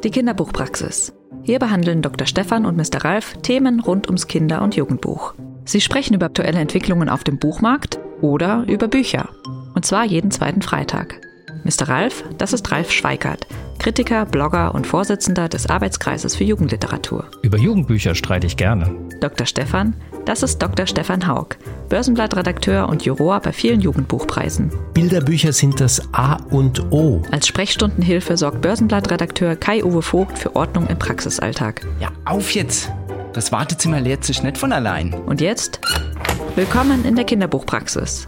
Die Kinderbuchpraxis. Hier behandeln Dr. Stefan und Mr. Ralf Themen rund ums Kinder- und Jugendbuch. Sie sprechen über aktuelle Entwicklungen auf dem Buchmarkt oder über Bücher. Und zwar jeden zweiten Freitag. Mr. Ralf, das ist Ralf Schweikart, Kritiker, Blogger und Vorsitzender des Arbeitskreises für Jugendliteratur. Über Jugendbücher streite ich gerne. Dr. Stefan, das ist Dr. Stefan Haug, Börsenblattredakteur und Juror bei vielen Jugendbuchpreisen. Bilderbücher sind das A und O. Als Sprechstundenhilfe sorgt Börsenblattredakteur Kai-Uwe Vogt für Ordnung im Praxisalltag. Ja, auf jetzt! Das Wartezimmer leert sich nicht von allein. Und jetzt, willkommen in der Kinderbuchpraxis.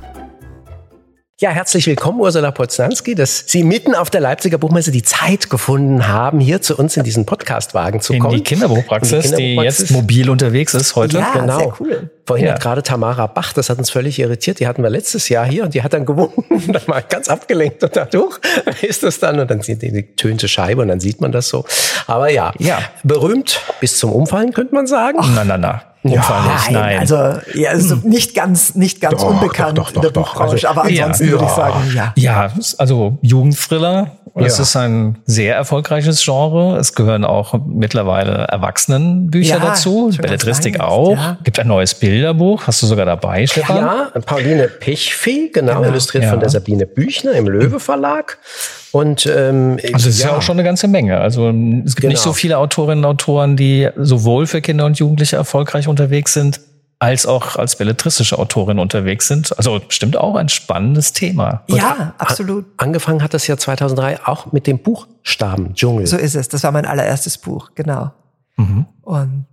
Ja, herzlich willkommen, Ursula Poznanski, dass Sie mitten auf der Leipziger Buchmesse die Zeit gefunden haben, hier zu uns in diesen Podcastwagen zu kommen. In die Kinderbuchpraxis, die jetzt mobil unterwegs ist heute. Ja, genau. Sehr cool. Vorhin hat gerade Tamara Bach, das hat uns völlig irritiert, die hatten wir letztes Jahr hier und die hat dann gewunken und dann war ich ganz abgelenkt und dadurch ist das dann und dann sieht die tönte Scheibe und dann sieht man das so. Aber ja, berühmt bis zum Umfallen, könnte man sagen. Na. Nein. Also nicht ganz unbekannt in der Buchbranche, aber ansonsten würde ich sagen, ja. Ja, also Jugendthriller. Es ist ein sehr erfolgreiches Genre. Es gehören auch mittlerweile Erwachsenenbücher dazu. Belletristik auch. Ja. Gibt ein neues Bilderbuch. Hast du sogar dabei, Stefan? Ja, Pauline Pechfee, genau. Illustriert von der Sabine Büchner im Löwe Verlag. Und also es ist ja auch schon eine ganze Menge. Also es gibt nicht so viele Autorinnen und Autoren, die sowohl für Kinder und Jugendliche erfolgreich unterwegs sind, als auch als belletristische Autorinnen unterwegs sind. Also bestimmt auch ein spannendes Thema. Ja, absolut. Angefangen hat das ja 2003 auch mit dem Buchstabendschungel. So ist es. Das war mein allererstes Buch, genau. Mhm. Und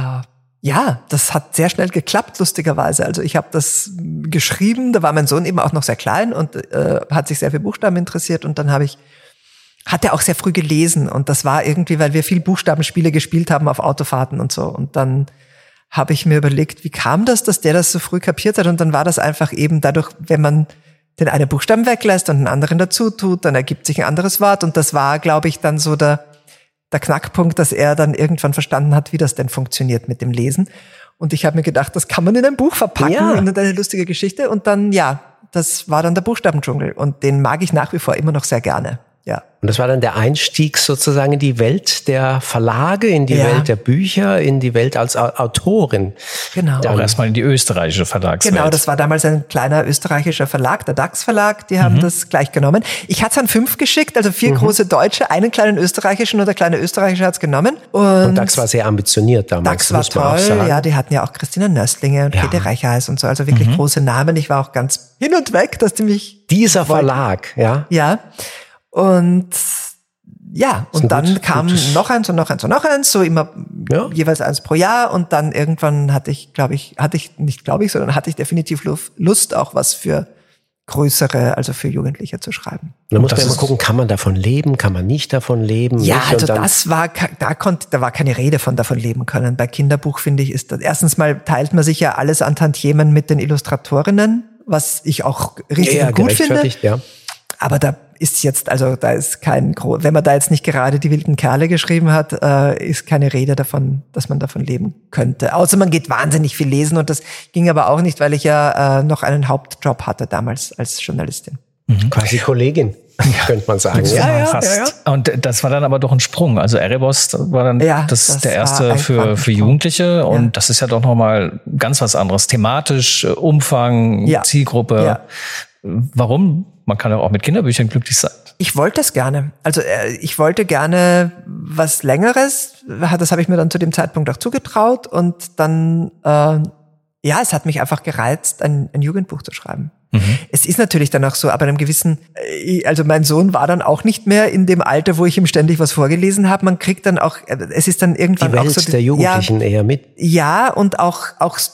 ja, das hat sehr schnell geklappt, lustigerweise. Also ich habe das geschrieben, da war mein Sohn eben auch noch sehr klein und hat sich sehr für Buchstaben interessiert und dann hat er auch sehr früh gelesen und das war irgendwie, weil wir viel Buchstabenspiele gespielt haben auf Autofahrten und so und dann habe ich mir überlegt, wie kam das, dass der das so früh kapiert hat und dann war das einfach eben dadurch, wenn man den einen Buchstaben weglässt und einen anderen dazu tut, dann ergibt sich ein anderes Wort und das war, glaube ich, dann so der Knackpunkt, dass er dann irgendwann verstanden hat, wie das denn funktioniert mit dem Lesen. Und ich habe mir gedacht, das kann man in ein Buch verpacken, in eine lustige Geschichte. Und dann, das war dann der Buchstabendschungel. Und den mag ich nach wie vor immer noch sehr gerne. Ja. Und das war dann der Einstieg sozusagen in die Welt der Verlage, in die Welt der Bücher, in die Welt als Autorin. Genau. Auch erstmal in die österreichische Verlagswelt. Genau, das war damals ein kleiner österreichischer Verlag, der DAX Verlag, die haben das gleich genommen. Ich hatte es an 5 geschickt, also 4 große Deutsche, einen kleinen österreichischen und der kleine österreichische hat es genommen. Und DAX war sehr ambitioniert damals. DAX war toll, ja, die hatten ja auch Christina Nöstlinge und Käthe Reicherhais und so, also wirklich große Namen. Ich war auch ganz hin und weg, dass die mich... Dieser Verlag, Ja. Und und dann kam noch eins und noch eins und noch eins, so immer jeweils eins pro Jahr und dann irgendwann hatte ich definitiv Lust, auch was für größere, also für Jugendliche zu schreiben. Da muss man immer gucken, kann man davon leben, kann man nicht davon leben? Ja, nicht? Also da war keine Rede von davon leben können. Bei Kinderbuch, finde ich, ist das, erstens mal teilt man sich ja alles an Tantiemen mit den Illustratorinnen, was ich auch richtig und gut finde. Ja. Aber da ist jetzt, also da ist wenn man da jetzt nicht gerade die wilden Kerle geschrieben hat, ist keine Rede davon, dass man davon leben könnte. Außer man geht wahnsinnig viel lesen und das ging aber auch nicht, weil ich ja noch einen Hauptjob hatte damals als Journalistin. Quasi Kollegin, könnte man sagen. Fast. Ja. Und das war dann aber doch ein Sprung. Also Erebos war dann der erste für Jugendliche und das ist ja doch nochmal ganz was anderes. Thematisch, Umfang, Zielgruppe. Ja. Warum? Man kann ja auch mit Kinderbüchern glücklich sein. Ich wollte es gerne. Also ich wollte gerne was Längeres. Das habe ich mir dann zu dem Zeitpunkt auch zugetraut. Und dann, es hat mich einfach gereizt, ein Jugendbuch zu schreiben. Es ist natürlich dann auch so, aber einem gewissen, also mein Sohn war dann auch nicht mehr in dem Alter, wo ich ihm ständig was vorgelesen habe. Man kriegt dann auch, es ist dann irgendwann die Welt auch so der Jugendlichen eher mit. Ja, und auch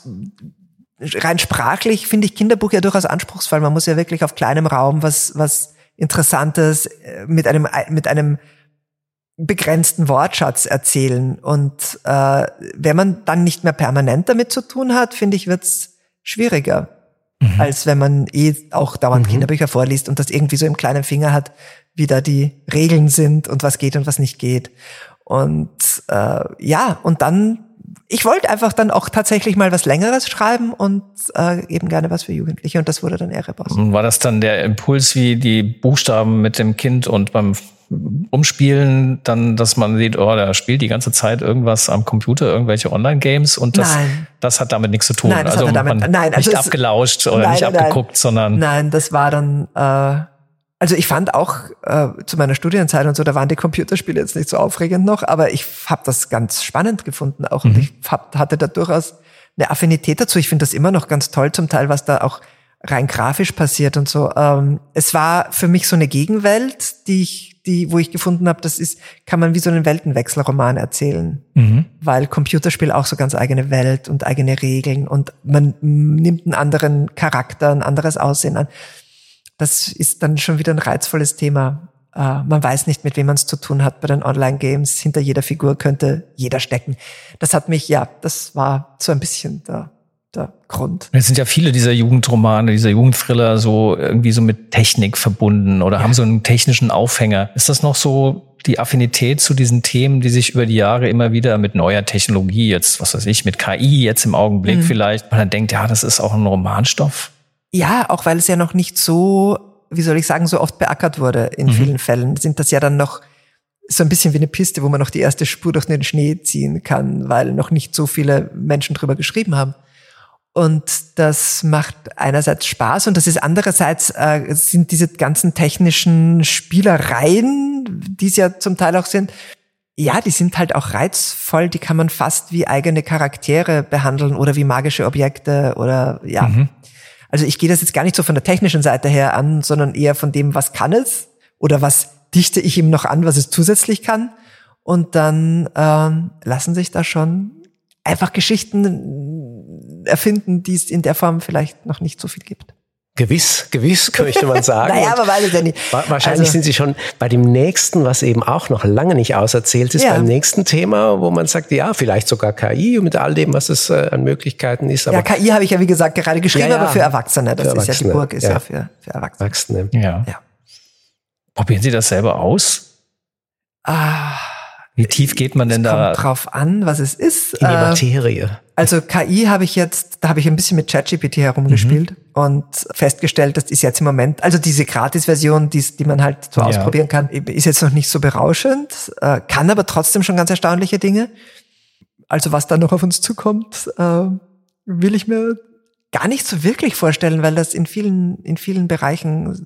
rein sprachlich finde ich Kinderbuch ja durchaus anspruchsvoll. Man muss ja wirklich auf kleinem Raum was Interessantes mit einem begrenzten Wortschatz erzählen. Und wenn man dann nicht mehr permanent damit zu tun hat, finde ich, wird's schwieriger, als wenn man auch dauernd Kinderbücher vorliest und das irgendwie so im kleinen Finger hat, wie da die Regeln sind und was geht und was nicht geht. Und und dann ich wollte einfach dann auch tatsächlich mal was Längeres schreiben und eben gerne was für Jugendliche und das wurde dann Erebos. War das dann der Impuls, wie die Buchstaben mit dem Kind und beim Umspielen dann, dass man sieht, da spielt die ganze Zeit irgendwas am Computer, irgendwelche Online-Games und das hat damit nichts zu tun. Nein, das also damit, nicht abgelauscht oder nicht abgeguckt, sondern... Nein, das war dann... Also ich fand auch zu meiner Studienzeit und so, da waren die Computerspiele jetzt nicht so aufregend noch, aber ich habe das ganz spannend gefunden auch und ich hatte da durchaus eine Affinität dazu. Ich finde das immer noch ganz toll zum Teil, was da auch rein grafisch passiert und so. Es war für mich so eine Gegenwelt, wo ich gefunden habe, kann man wie so einen Weltenwechselroman erzählen, weil Computerspiel auch so ganz eigene Welt und eigene Regeln und man nimmt einen anderen Charakter, ein anderes Aussehen an. Das ist dann schon wieder ein reizvolles Thema. Man weiß nicht, mit wem man es zu tun hat bei den Online-Games. Hinter jeder Figur könnte jeder stecken. Das hat mich, das war so ein bisschen der Grund. Jetzt sind ja viele dieser Jugendromane, dieser Jugendthriller so irgendwie so mit Technik verbunden oder haben so einen technischen Aufhänger. Ist das noch so die Affinität zu diesen Themen, die sich über die Jahre immer wieder mit neuer Technologie, jetzt, was weiß ich, mit KI jetzt im Augenblick vielleicht, man dann denkt, das ist auch ein Romanstoff? Ja, auch weil es ja noch nicht so, wie soll ich sagen, so oft beackert wurde in vielen Fällen, sind das ja dann noch so ein bisschen wie eine Piste, wo man noch die erste Spur durch den Schnee ziehen kann, weil noch nicht so viele Menschen drüber geschrieben haben. Und das macht einerseits Spaß und das ist andererseits, sind diese ganzen technischen Spielereien, die es ja zum Teil auch sind, ja, die sind halt auch reizvoll, die kann man fast wie eigene Charaktere behandeln oder wie magische Objekte oder Also ich gehe das jetzt gar nicht so von der technischen Seite her an, sondern eher von dem, was kann es oder was dichte ich ihm noch an, was es zusätzlich kann. Und dann lassen sich da schon einfach Geschichten erfinden, die es in der Form vielleicht noch nicht so viel gibt. Gewiss, möchte man sagen. Naja, aber weiß ich ja nicht. Wahrscheinlich sind Sie schon bei dem nächsten, was eben auch noch lange nicht auserzählt ist, beim nächsten Thema, wo man sagt, ja, vielleicht sogar KI mit all dem, was es an Möglichkeiten ist. Aber KI habe ich ja, wie gesagt, gerade geschrieben, aber für Erwachsene. Das ist ja, die Burg ist ja für Erwachsene. Ja. Probieren Sie das selber aus? Wie tief geht man denn da? Kommt drauf an, was es ist. In die Materie. Also KI da habe ich ein bisschen mit ChatGPT herumgespielt und festgestellt, das ist jetzt im Moment, also diese Gratis-Version, die man halt so ausprobieren kann, ist jetzt noch nicht so berauschend, kann aber trotzdem schon ganz erstaunliche Dinge. Also was da noch auf uns zukommt, will ich mir gar nicht so wirklich vorstellen, weil das in vielen Bereichen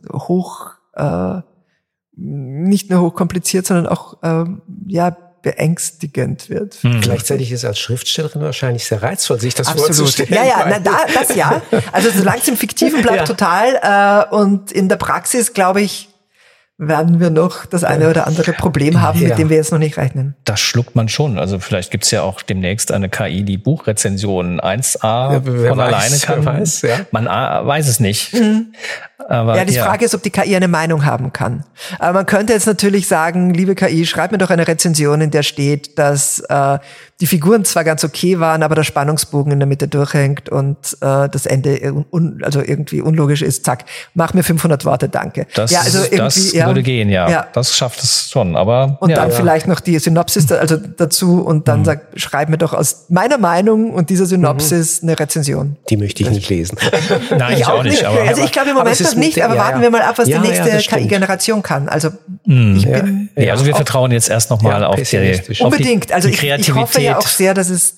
nicht nur hochkompliziert, sondern auch beängstigend wird. Gleichzeitig ist als Schriftstellerin wahrscheinlich sehr reizvoll, sich das vorzustellen. Das ja. Also solange es im Fiktiven bleibt, total. Und in der Praxis, glaube ich, werden wir noch das eine oder andere Problem haben, mit dem wir jetzt noch nicht rechnen. Das schluckt man schon. Also vielleicht gibt's ja auch demnächst eine KI, die Buchrezensionen 1A von alleine kann. Man weiß es nicht. Aber, die Frage ist, ob die KI eine Meinung haben kann. Aber man könnte jetzt natürlich sagen, liebe KI, schreib mir doch eine Rezension, in der steht, dass die Figuren zwar ganz okay waren, aber der Spannungsbogen in der Mitte durchhängt und das Ende irgendwie unlogisch ist. Zack, mach mir 500 Worte, danke. Das würde gehen, ja. Das schafft es schon. Aber und dann vielleicht noch die Synopsis dazu und dann schreib mir doch aus meiner Meinung und dieser Synopsis eine Rezension. Die möchte ich nicht lesen. Nein, ich auch nicht. Aber also ich glaube im Moment noch nicht, aber warten wir mal ab, was die nächste KI-Generation kann. Also also wir vertrauen jetzt erst nochmal auf die unbedingt. Also die Kreativität. Ich hoffe ja auch sehr, dass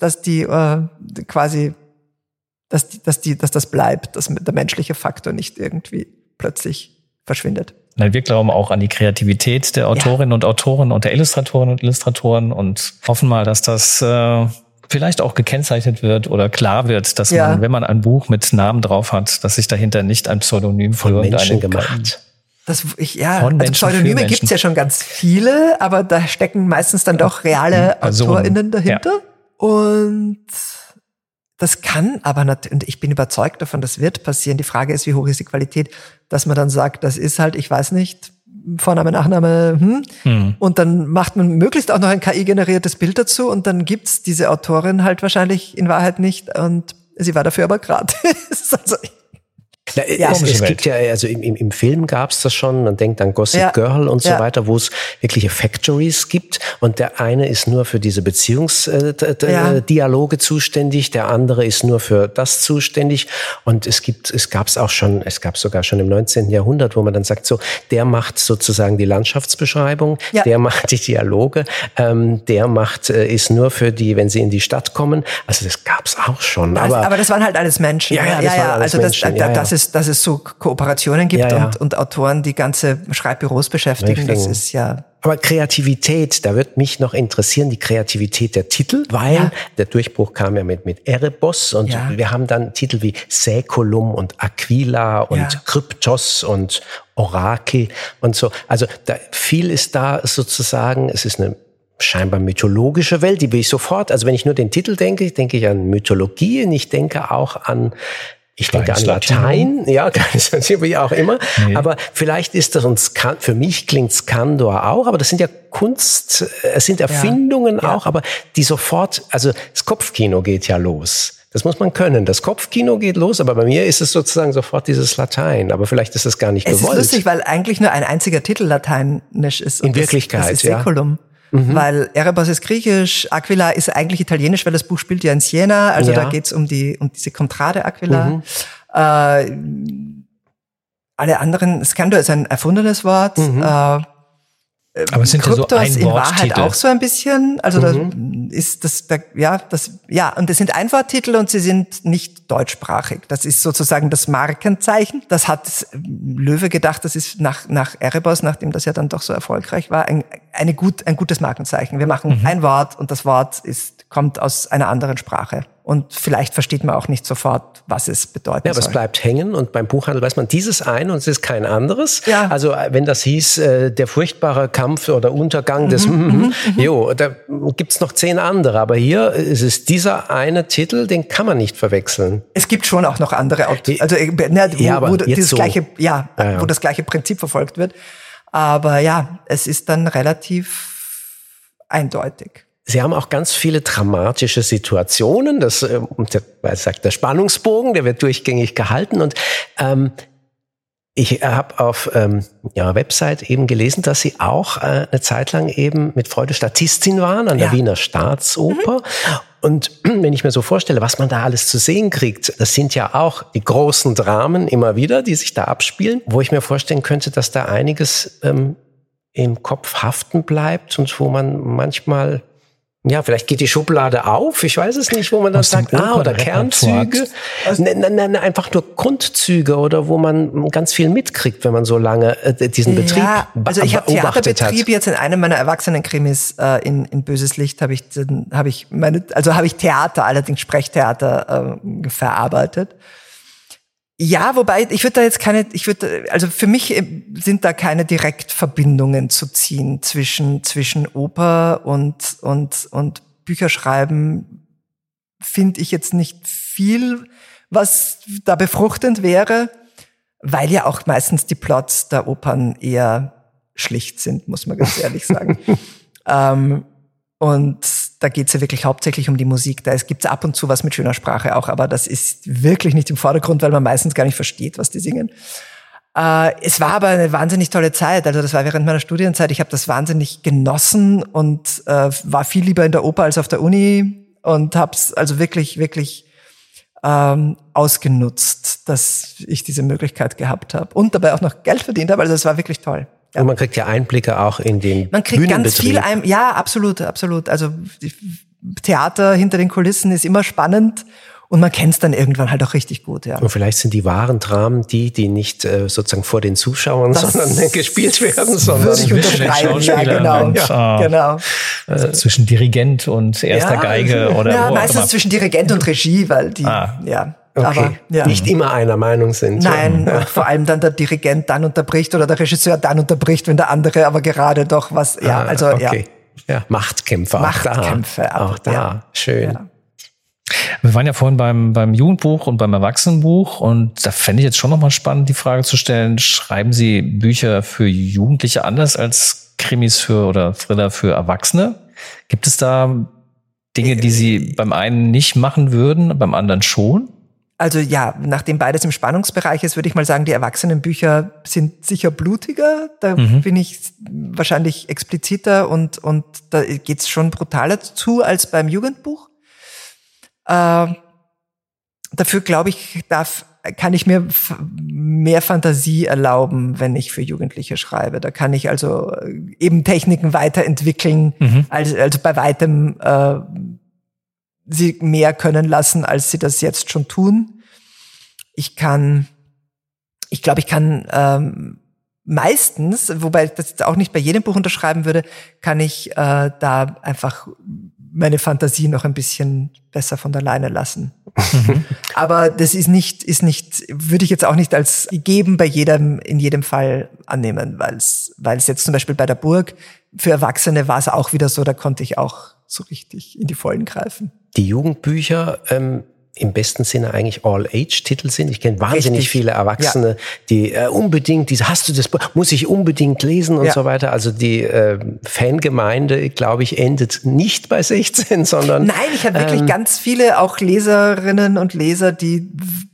das bleibt, dass der menschliche Faktor nicht irgendwie plötzlich verschwindet. Nein, wir glauben auch an die Kreativität der Autorinnen und Autoren und der Illustratorinnen und Illustratoren und hoffen mal, dass das vielleicht auch gekennzeichnet wird oder klar wird, dass man, wenn man ein Buch mit Namen drauf hat, dass sich dahinter nicht ein Pseudonym von Menschen gemacht. Pseudonyme gibt's ja schon ganz viele, aber da stecken meistens dann doch reale AutorInnen dahinter. Ja. Und das kann aber natürlich, und ich bin überzeugt davon, das wird passieren. Die Frage ist, wie hoch ist die Qualität, dass man dann sagt, das ist halt, ich weiß nicht, Vorname, Nachname, und dann macht man möglichst auch noch ein KI-generiertes Bild dazu und dann gibt's diese Autorin halt wahrscheinlich in Wahrheit nicht und sie war dafür aber gratis. Es gibt ja, also im Film gab es das schon, man denkt an Gossip Girl und so weiter, wo es wirkliche Factories gibt und der eine ist nur für diese Beziehungsdialoge zuständig, der andere ist nur für das zuständig und es gab sogar schon im 19. Jahrhundert, wo man dann sagt, so, der macht sozusagen die Landschaftsbeschreibung, der macht die Dialoge, der ist nur für die, wenn sie in die Stadt kommen. Also das gab's auch schon. Aber das waren halt alles Menschen. Dass es so Kooperationen gibt und Autoren, die ganze Schreibbüros beschäftigen, das ist ja... Aber Kreativität, da wird mich noch interessieren, die Kreativität der Titel, weil der Durchbruch kam ja mit Erebos und wir haben dann Titel wie Säkulum und Aquila und Kryptos und Orakel und so. Also viel ist da sozusagen, es ist eine scheinbar mythologische Welt, die will ich sofort, also wenn ich nur den Titel denke ich an Mythologie und ich denke auch an Latein, wie auch immer. Nee. Aber vielleicht ist das für mich klingt Skandor auch, aber das sind ja es sind Erfindungen auch, aber die sofort, also das Kopfkino geht ja los. Das muss man können. Das Kopfkino geht los, aber bei mir ist es sozusagen sofort dieses Latein. Aber vielleicht ist es gar nicht gewollt. Es ist lustig, weil eigentlich nur ein einziger Titel lateinisch ist. In Wirklichkeit, das ist Säkulum. Weil Erebos ist griechisch, Aquila ist eigentlich italienisch, weil das Buch spielt ja in Siena, also da geht's um diese Contrade Aquila. Alle anderen, Skandor ist ein erfundenes Wort. Aber es sind Kryptos ja so in Wahrheit auch so ein bisschen. Also da ist und es sind Einworttitel und sie sind nicht deutschsprachig. Das ist sozusagen das Markenzeichen. Das hat Loewe gedacht, das ist nach Erebos, nachdem das ja dann doch so erfolgreich war, ein gutes Markenzeichen. Wir machen ein Wort und das Wort kommt aus einer anderen Sprache. Und vielleicht versteht man auch nicht sofort, was es bedeutet. Ja, aber es bleibt hängen und beim Buchhandel weiß man dieses eine und es ist kein anderes. Ja. Also wenn das hieß, der furchtbare Kampf oder Untergang des da gibt's noch 10 andere. Aber hier ist es dieser eine Titel, den kann man nicht verwechseln. Es gibt schon auch noch andere Autoren, also wo das gleiche Prinzip verfolgt wird. Aber es ist dann relativ eindeutig. Sie haben auch ganz viele dramatische Situationen. Das sagt der Spannungsbogen, der wird durchgängig gehalten. Und ich habe auf Ihrer Website eben gelesen, dass Sie auch eine Zeit lang eben mit Freude Statistin waren an der Wiener Staatsoper. Und wenn ich mir so vorstelle, was man da alles zu sehen kriegt, das sind ja auch die großen Dramen immer wieder, die sich da abspielen, wo ich mir vorstellen könnte, dass da einiges im Kopf haften bleibt und wo man manchmal... Ja, vielleicht geht die Schublade auf, ich weiß es nicht, wo man dann sagt, oder Kernzüge. Nein, einfach nur Grundzüge oder wo man ganz viel mitkriegt, wenn man so lange diesen Betrieb also ich habe Theaterbetrieb jetzt in einem meiner Erwachsenenkrimis in Böses Licht habe ich Theater, allerdings Sprechtheater verarbeitet. Ja, wobei also für mich sind da keine Direktverbindungen zu ziehen zwischen Oper und Bücherschreiben. Finde ich jetzt nicht viel, was da befruchtend wäre, weil ja auch meistens die Plots der Opern eher schlicht sind, muss man ganz ehrlich sagen. Und da geht's ja wirklich hauptsächlich um die Musik. Da gibt's ab und zu was mit schöner Sprache auch, aber das ist wirklich nicht im Vordergrund, weil man meistens gar nicht versteht, was die singen. Es war aber eine wahnsinnig tolle Zeit. Also das war während meiner Studienzeit. Ich habe das wahnsinnig genossen und war viel lieber in der Oper als auf der Uni und hab's also wirklich, wirklich ausgenutzt, dass ich diese Möglichkeit gehabt habe und dabei auch noch Geld verdient habe. Also das war wirklich toll. Ja. Und man kriegt ja Einblicke auch in den Man kriegt ganz viel absolut. Also Theater hinter den Kulissen ist immer spannend und man kennt es dann irgendwann halt auch richtig gut. Ja. Und vielleicht sind die wahren Dramen die nicht sozusagen vor den Zuschauern, sondern gespielt werden, sondern würde ich unterschreiben. Genau. Also zwischen Dirigent und erster Geige oder ja, meistens zwischen Dirigent und Regie, weil die Okay. Aber nicht immer einer Meinung sind. Nein, und vor allem dann der Dirigent dann unterbricht oder der Regisseur dann unterbricht, wenn der andere aber gerade doch was, Machtkämpfe auch da. Schön. Ja. Wir waren ja vorhin beim Jugendbuch und beim Erwachsenenbuch und da fände ich jetzt schon nochmal spannend, die Frage zu stellen, schreiben Sie Bücher für Jugendliche anders als Krimis oder Thriller für Erwachsene? Gibt es da Dinge, die Sie beim einen nicht machen würden, beim anderen schon? Also ja, nachdem beides im Spannungsbereich ist, würde ich mal sagen, die Erwachsenenbücher sind sicher blutiger. Da bin ich wahrscheinlich expliziter und da geht's schon brutaler zu als beim Jugendbuch. Dafür, glaube ich, kann ich mir mehr Fantasie erlauben, wenn ich für Jugendliche schreibe. Da kann ich also eben Techniken weiterentwickeln, also bei weitem sie mehr können lassen, als sie das jetzt schon tun. Ich glaube, ich kann meistens, wobei ich das auch nicht bei jedem Buch unterschreiben würde, kann ich da einfach meine Fantasie noch ein bisschen besser von der Leine lassen. Aber das ist nicht, würde ich jetzt auch nicht als gegeben in jedem Fall annehmen, weil es jetzt zum Beispiel bei der Burg für Erwachsene war es auch wieder so, da konnte ich auch so richtig in die Vollen greifen. Die Jugendbücher im besten Sinne eigentlich All-Age-Titel sind. Ich kenne wahnsinnig viele Erwachsene, die unbedingt, hast du das Buch, muss ich unbedingt lesen und so weiter. Also die Fangemeinde, glaube ich, endet nicht bei 16, sondern... Nein, ich habe wirklich ganz viele auch Leserinnen und Leser, die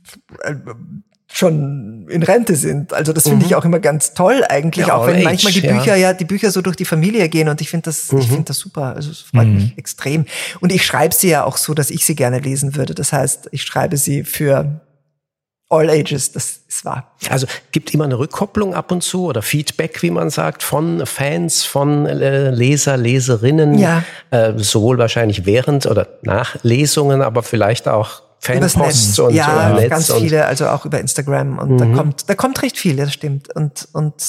schon in Rente sind. Also das finde ich auch immer ganz toll eigentlich, ja, auch wenn manchmal die Bücher so durch die Familie gehen und ich finde das super. Also es freut mich extrem. Und ich schreibe sie ja auch so, dass ich sie gerne lesen würde. Das heißt, ich schreibe sie für all ages, das ist wahr. Also gibt immer eine Rückkopplung ab und zu oder Feedback, wie man sagt, von Fans, von Leser, Leserinnen, sowohl wahrscheinlich während oder nach Lesungen, aber vielleicht auch Fanposts und Netz ganz viele, also auch über Instagram und da kommt recht viel, das stimmt und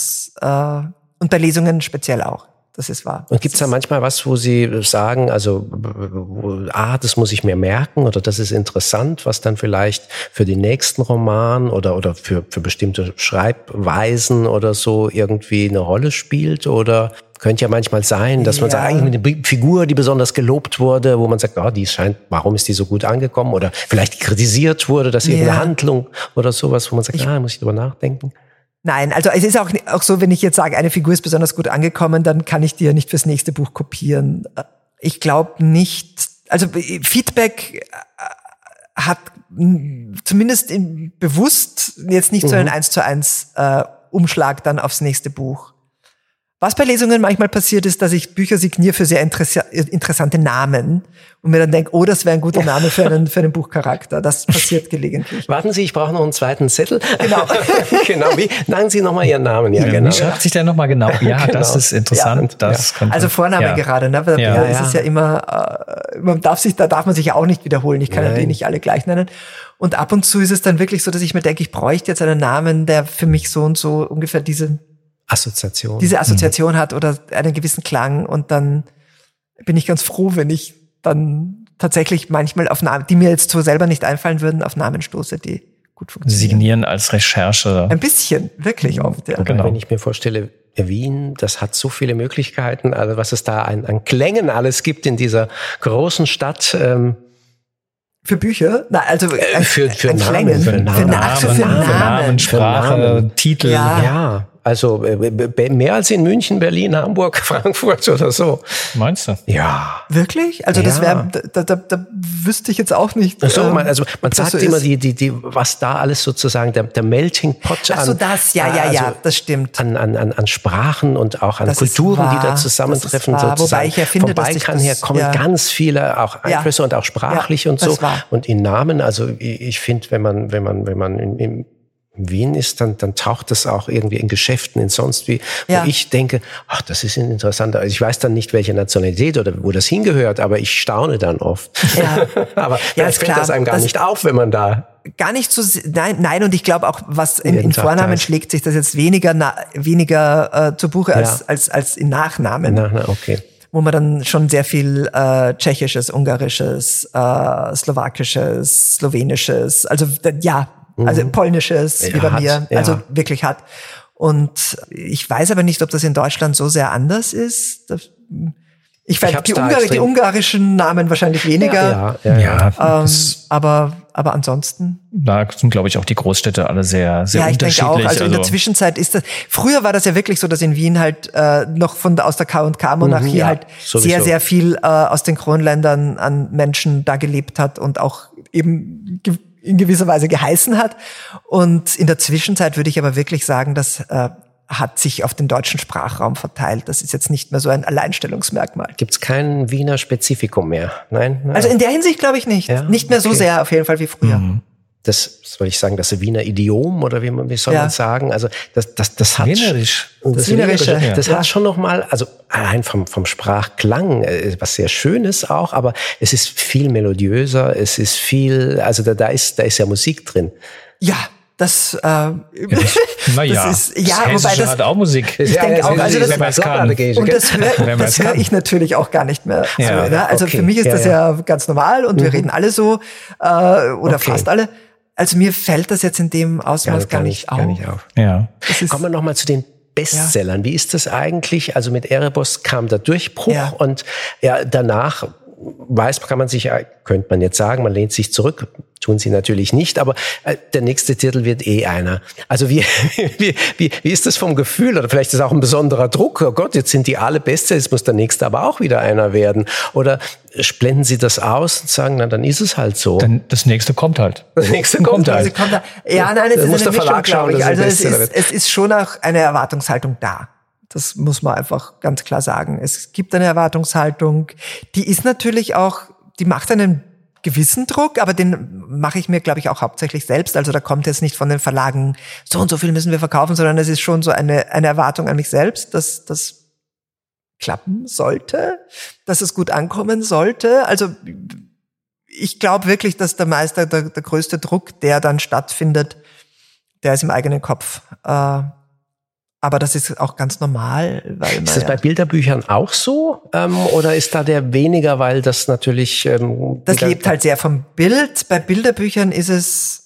bei Lesungen speziell auch. Das ist wahr. Und gibt's da manchmal was, wo Sie sagen, also das muss ich mir merken oder das ist interessant, was dann vielleicht für den nächsten Roman oder für bestimmte Schreibweisen oder so irgendwie eine Rolle spielt? Oder könnte ja manchmal sein, dass man sagt, eigentlich eine Figur, die besonders gelobt wurde, wo man sagt, warum ist die so gut angekommen? Oder vielleicht kritisiert wurde, dass irgendeine Handlung oder sowas, wo man sagt, muss ich drüber nachdenken. Nein, also es ist auch so, wenn ich jetzt sage, eine Figur ist besonders gut angekommen, dann kann ich die ja nicht fürs nächste Buch kopieren. Ich glaube nicht, also Feedback hat zumindest bewusst jetzt nicht so einen 1:1 Umschlag dann aufs nächste Buch. Was bei Lesungen manchmal passiert ist, dass ich Bücher signiere für sehr interessante Namen und mir dann denke, das wäre ein guter Name für einen Buchcharakter. Das passiert gelegentlich. Warten Sie, ich brauche noch einen zweiten Zettel. Genau. Genau. Sagen Sie nochmal Ihren Namen. Ja, genau. Wie schreibt sich der nochmal genau? Ja, genau. Das ist interessant. Ja. Also Vorname gerade, ne? Es ist ja immer, da darf man sich ja auch nicht wiederholen. Ich kann ja die nicht alle gleich nennen. Und ab und zu ist es dann wirklich so, dass ich mir denke, ich bräuchte jetzt einen Namen, der für mich so und so ungefähr diese Assoziation hat oder einen gewissen Klang und dann bin ich ganz froh, wenn ich dann tatsächlich manchmal auf Namen, die mir jetzt so selber nicht einfallen würden, auf Namen stoße, die gut funktionieren. Signieren als Recherche. Ein bisschen, wirklich oft, ja. Genau. Wenn ich mir vorstelle, Wien, das hat so viele Möglichkeiten, also was es da an Klängen alles gibt in dieser großen Stadt. Für Bücher? Na, also für Namen, für Namen, Sprache, Titel. Ja. Also mehr als in München, Berlin, Hamburg, Frankfurt oder so. Meinst du? Ja. Wirklich? Also das wäre, da wüsste ich jetzt auch nicht. Man sagt so immer, was da alles sozusagen, der Melting Pot an. Ach so, das, das stimmt. An Sprachen und auch an Kulturen, die da zusammentreffen sozusagen. Wobei ich ja finde, vom Balkan her kommen ganz viele auch Einflüsse und auch sprachlich und so. Und in Namen, also ich finde, wenn man in Wien ist, dann taucht das auch irgendwie in Geschäften, in sonst wie, wo ich denke, das ist interessant. Also ich weiß dann nicht, welche Nationalität oder wo das hingehört, aber ich staune dann oft. Ja. Aber vielleicht fällt das einem gar nicht auf, wenn man da... Gar nicht so, nein, und ich glaube auch, was in Vornamen schlägt sich das jetzt weniger zu Buche als in Nachnamen. Okay. Wo man dann schon sehr viel Tschechisches, Ungarisches, Slowakisches, Slowenisches, also Polnisches wie bei mir, also wirklich hat. Und ich weiß aber nicht, ob das in Deutschland so sehr anders ist. Ich fand die ungarischen Namen wahrscheinlich weniger. Aber ansonsten. Da sind, glaube ich, auch die Großstädte alle sehr, sehr unterschiedlich. Ja, ich denke auch. Also in der Zwischenzeit ist das, früher war das ja wirklich so, dass in Wien halt noch aus der K&K-Monarchie halt sehr, sehr viel aus den Kronländern an Menschen da gelebt hat und auch eben in gewisser Weise geheißen hat. Und in der Zwischenzeit würde ich aber wirklich sagen, das hat sich auf den deutschen Sprachraum verteilt. Das ist jetzt nicht mehr so ein Alleinstellungsmerkmal. Gibt es kein Wiener Spezifikum mehr? Nein? Also in der Hinsicht glaube ich nicht. Ja? Nicht mehr so sehr auf jeden Fall wie früher. Das soll ich sagen, das Wiener Idiom oder wie soll man sagen? Also das hat Wienerisch. Das Wienerische, das hat schon noch mal, also allein vom Sprachklang, was sehr schön ist auch, aber es ist viel melodiöser, es ist viel, also da ist ja Musik drin. Ja. Das ist, wobei das hat auch Musik. Ich denke auch, also das höre ich natürlich auch gar nicht mehr. Ja. So, ne? Also für mich ist das ja ganz normal und wir reden alle so oder fast alle. Also mir fällt das jetzt in dem Ausmaß gar nicht auf. Ja. Kommen wir noch mal zu den Bestsellern. Ja. Wie ist das eigentlich? Also mit Erebos kam der Durchbruch und danach könnte man jetzt sagen, man lehnt sich zurück, tun sie natürlich nicht, aber der nächste Titel wird einer. Also wie ist das vom Gefühl? Oder vielleicht ist es auch ein besonderer Druck. Oh Gott, jetzt sind die alle Bestseller, jetzt muss der nächste aber auch wieder einer werden. Oder blenden Sie das aus und sagen, na, dann ist es halt so. Dann das nächste kommt halt. Das nächste kommt halt. Ja, nein, es ist eine Mischung, glaube ich. Also es ist schon auch eine Erwartungshaltung da. Das muss man einfach ganz klar sagen. Es gibt eine Erwartungshaltung, die ist natürlich auch, die macht einen gewissen Druck, aber den mache ich mir, glaube ich, auch hauptsächlich selbst. Also da kommt jetzt nicht von den Verlagen, so und so viel müssen wir verkaufen, sondern es ist schon so eine Erwartung an mich selbst, dass das klappen sollte, dass es gut ankommen sollte. Also ich glaube wirklich, dass der größte Druck, der dann stattfindet, der ist im eigenen Kopf. Aber das ist auch ganz normal. Ist das bei Bilderbüchern auch so? Oder ist da der weniger, weil das natürlich... das lebt halt sehr vom Bild. Bei Bilderbüchern ist es...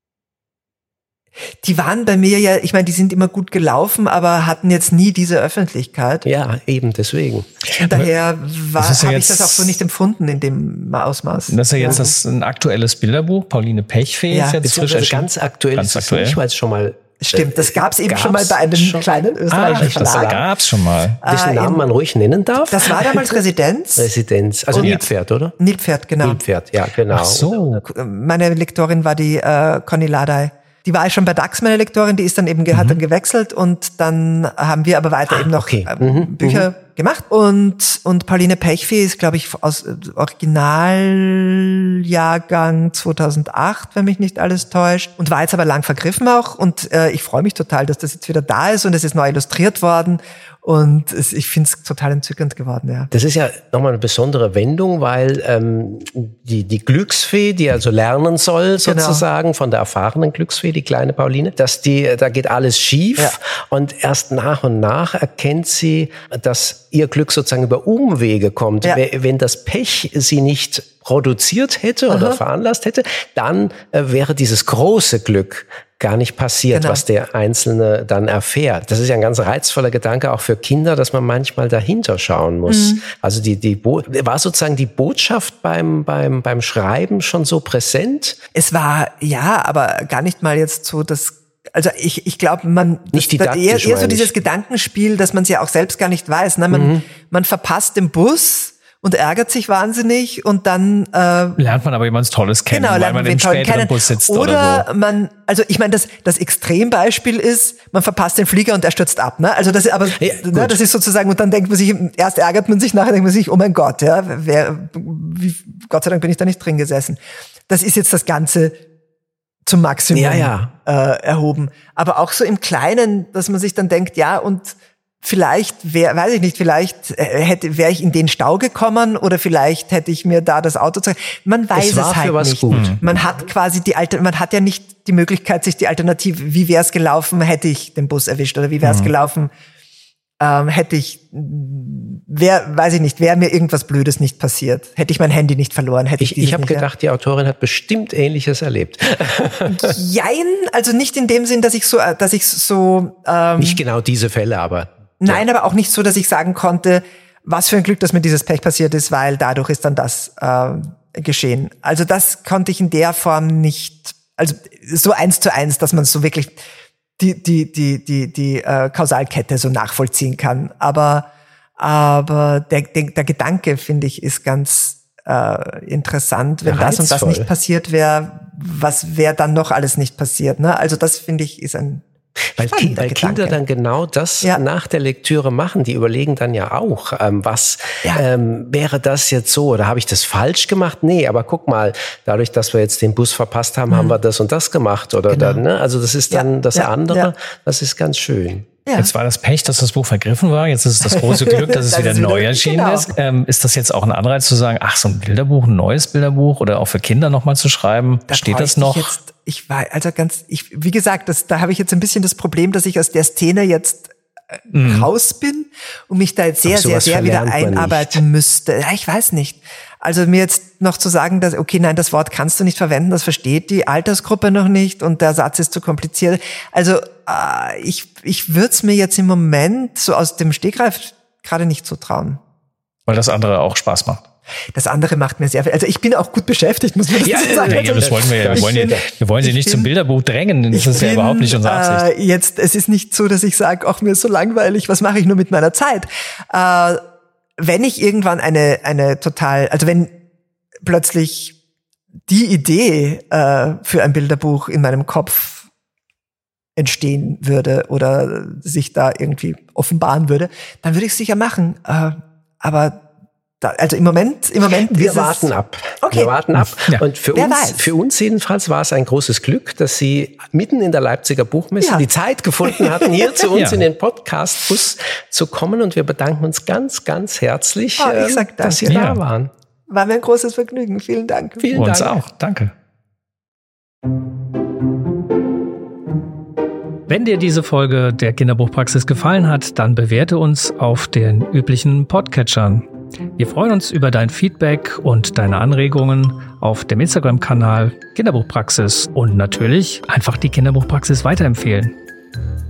Die waren bei mir ja, ich meine, die sind immer gut gelaufen, aber hatten jetzt nie diese Öffentlichkeit. Ja, eben deswegen. Und daher habe ich das auch so nicht empfunden in dem Ausmaß. Das ist ja jetzt ein aktuelles Bilderbuch. Pauline Pechfee ist jetzt frisch erschienen. Ganz aktuell ist es nicht, weil es schon mal... Stimmt, das gab's eben schon mal bei einem kleinen österreichischen Verlag. Das gab's schon mal. Welchen Namen man ruhig nennen darf? Das war damals Residenz. Also Nilpferd, oder? Nilpferd, genau. Nilpferd, ja, genau. Ach so. Meine Lektorin war die Conny Ladey. Die war schon bei DAX, meine Lektorin, die ist dann eben, hat dann gewechselt und dann haben wir aber weiter eben noch Bücher gemacht. Und Pauline Pechfee ist, glaube ich, aus Originaljahrgang 2008, wenn mich nicht alles täuscht. Und war jetzt aber lang vergriffen auch. Und ich freue mich total, dass das jetzt wieder da ist und es ist neu illustriert worden. Und ich finde es total entzückend geworden, ja. Das ist ja nochmal eine besondere Wendung, weil die Glücksfee, die also lernen soll sozusagen von der erfahrenen Glücksfee, die kleine Pauline, da geht alles schief und erst nach und nach erkennt sie, dass ihr Glück sozusagen über Umwege kommt. Ja. Wenn das Pech sie nicht produziert hätte oder veranlasst hätte, dann wäre dieses große Glück gar nicht passiert, was der Einzelne dann erfährt. Das ist ja ein ganz reizvoller Gedanke auch für Kinder, dass man manchmal dahinter schauen muss. Also war sozusagen die Botschaft beim Schreiben schon so präsent? Es war, aber gar nicht mal jetzt so, also ich glaube, eher so dieses Gedankenspiel, dass man es ja auch selbst gar nicht weiß. Ne? Man verpasst den Bus und ärgert sich wahnsinnig und dann lernt man aber jemand Tolles kennen, weil man im späteren Bus sitzt oder so. Ich meine, das Extrembeispiel ist, man verpasst den Flieger und er stürzt ab. Ne? Also das ist sozusagen, und dann denkt man sich, erst ärgert man sich, nachher denkt man sich, oh mein Gott, ja, Gott sei Dank bin ich da nicht drin gesessen. Das ist jetzt das Ganze zum Maximum erhoben. Aber auch so im Kleinen, dass man sich dann denkt, ja, und vielleicht wäre ich in den Stau gekommen oder vielleicht hätte ich mir da das Auto man weiß es halt nicht. Gut. Man hat quasi man hat ja nicht die Möglichkeit, sich die Alternative, wie wäre es gelaufen, hätte ich den Bus erwischt oder wie wäre es gelaufen, wäre mir irgendwas Blödes nicht passiert. Hätte ich mein Handy nicht verloren, ich habe gedacht, die Autorin hat bestimmt Ähnliches erlebt. Jein, also nicht in dem Sinn, dass ich so nicht genau diese Fälle, aber nein, aber auch nicht so, dass ich sagen konnte, was für ein Glück, dass mir dieses Pech passiert ist, weil dadurch ist dann das geschehen. Also das konnte ich in der Form nicht, also so 1:1, dass man so wirklich die Kausalkette so nachvollziehen kann. Aber der Gedanke, finde ich, ist ganz interessant, wenn das und das nicht passiert wäre, was wäre dann noch alles nicht passiert, ne? Also das finde ich ist ein Weil Kinder dann genau das nach der Lektüre machen. Die überlegen dann ja auch, wäre das jetzt so oder habe ich das falsch gemacht? Nee, aber guck mal, dadurch, dass wir jetzt den Bus verpasst haben, haben wir das und das gemacht. Oder dann, ne? Also das ist dann das andere, das ist ganz schön. Ja. Jetzt war das Pech, dass das Buch vergriffen war. Jetzt ist es das große Glück, dass es wieder neu erschienen ist. Ist das jetzt auch ein Anreiz zu sagen, ach, so ein Bilderbuch, ein neues Bilderbuch oder auch für Kinder nochmal zu schreiben? Steht das noch? Wie gesagt, da habe ich jetzt ein bisschen das Problem, dass ich aus der Szene jetzt raus bin und mich da jetzt sehr wieder einarbeiten müsste. Ja, ich weiß nicht. Also mir jetzt noch zu sagen, dass, okay, nein, das Wort kannst du nicht verwenden, das versteht die Altersgruppe noch nicht und der Satz ist zu kompliziert. Also ich würde es mir jetzt im Moment so aus dem Stegreif gerade nicht so trauen. Weil das andere auch Spaß macht. Das andere macht mir sehr viel. Also ich bin auch gut beschäftigt, muss man dazu sagen. Ja, das wollen wir ja. Wir wollen Sie nicht zum Bilderbuch drängen. Das ist ja überhaupt nicht unsere Absicht. Es ist nicht so, dass ich sage, ach, mir ist so langweilig, was mache ich nur mit meiner Zeit? Wenn ich irgendwann wenn plötzlich die Idee für ein Bilderbuch in meinem Kopf entstehen würde oder sich da irgendwie offenbaren würde, dann würde ich es sicher machen. Aber also im Moment wir warten ab. Okay. Wir warten ab. Ja. Und für uns jedenfalls war es ein großes Glück, dass Sie mitten in der Leipziger Buchmesse die Zeit gefunden hatten, hier zu uns in den Podcast-Bus zu kommen. Und wir bedanken uns ganz, ganz herzlich, dass Sie da waren. War mir ein großes Vergnügen. Vielen Dank. Vielen Dank. Uns auch. Danke. Wenn dir diese Folge der Kinderbuchpraxis gefallen hat, dann bewerte uns auf den üblichen Podcatchern. Wir freuen uns über dein Feedback und deine Anregungen auf dem Instagram-Kanal Kinderbuchpraxis und natürlich einfach die Kinderbuchpraxis weiterempfehlen.